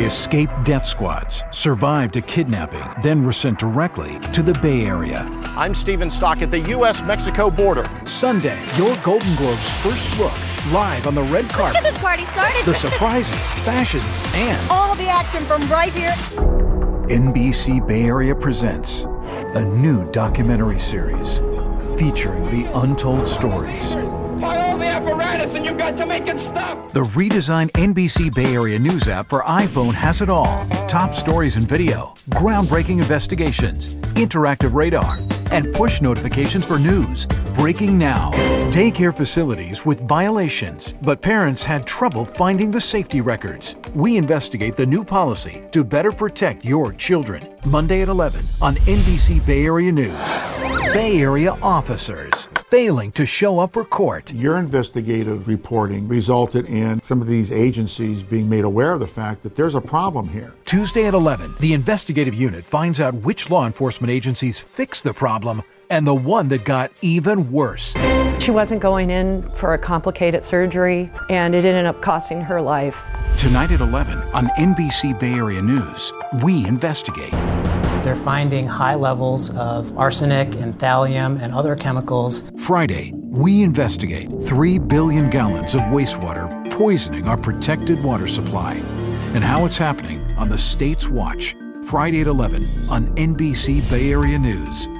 They escaped death squads, survived a kidnapping, then were sent directly to the Bay Area. I'm Stephen Stock at the U.S.-Mexico border. Sunday, your Golden Globes first look, live on the red carpet. Let's get this party started. The surprises, fashions, and all the action from right here. NBC Bay Area presents a new documentary series featuring the untold stories. Buy all the apparatus and you've got to make it stop. The redesigned NBC Bay Area News app for iPhone has it all. Top stories and video, groundbreaking investigations, interactive radar, and push notifications for news. Breaking now. Daycare facilities with violations, but parents had trouble finding the safety records. We investigate the new policy to better protect your children. Monday at 11 on NBC Bay Area News. Bay Area officers failing to show up for court. Your investigative reporting resulted in some of these agencies being made aware of the fact that there's a problem here. Tuesday at 11, the investigative unit finds out which law enforcement agencies fixed the problem and the one that got even worse. She wasn't going in for a complicated surgery, and it ended up costing her life. Tonight at 11 on NBC Bay Area News, we investigate. They're finding high levels of arsenic and thallium and other chemicals. Friday, we investigate 3 billion gallons of wastewater poisoning our protected water supply and how it's happening on the State's Watch. Friday at 11 on NBC Bay Area News.